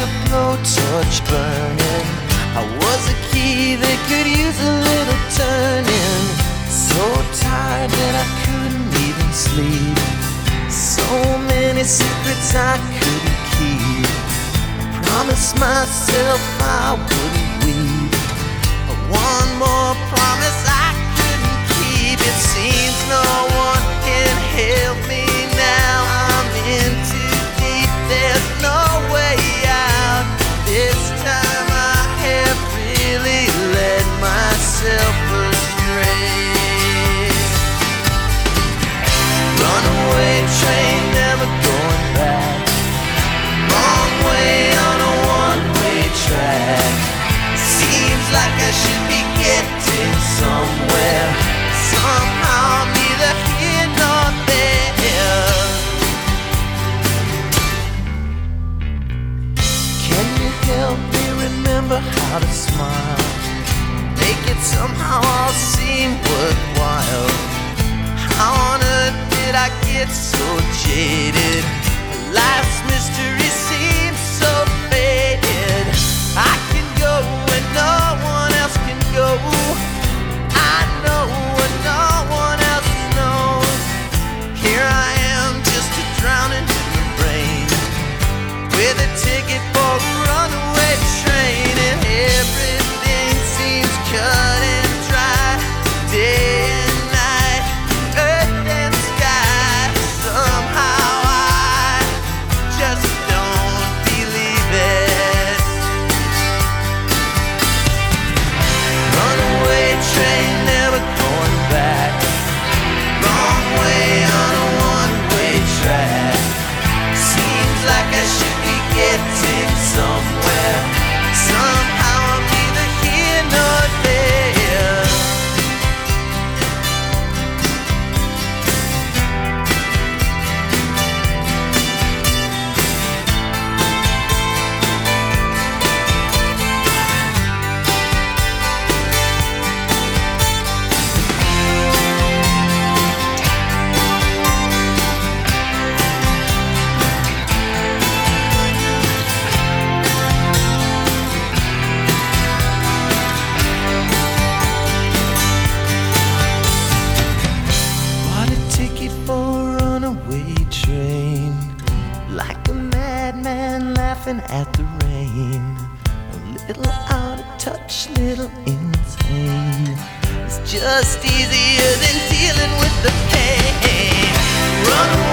a blowtorch burning. I was a key that could use a little turning. So tired that I couldn't even sleep. So many secrets I couldn't keep. I promised myself I wouldn't weep. But one more promise I couldn't keep. It seems no one can help me now. I'm in too deep, there's no way out. This time I have really led myself astray. Runaway train, never going back. Wrong way on a one-way track. Seems like I should be getting somewhere. Somehow I'm neither here nor there. Can you help me remember how to smile? Make it somehow all seem worthwhile. How on earth did I get so jaded? Life's mystery seems so faded. I can go when no one else can go. I know what no one else knows. Here I am, just a drowning in the rain, with a ticket for a runaway train. And everything seems cut and dry, day and night, earth and sky. Somehow I just don't believe it. Runaway train, never going back. Wrong way on a one-way track. Seems like I should be getting somewhere. Somehow I'm neither here nor there. Bought a ticket for a runaway train, like a madman laughing at the rain. A little out of touch, little insane. It's just easier than dealing with the pain. Runaway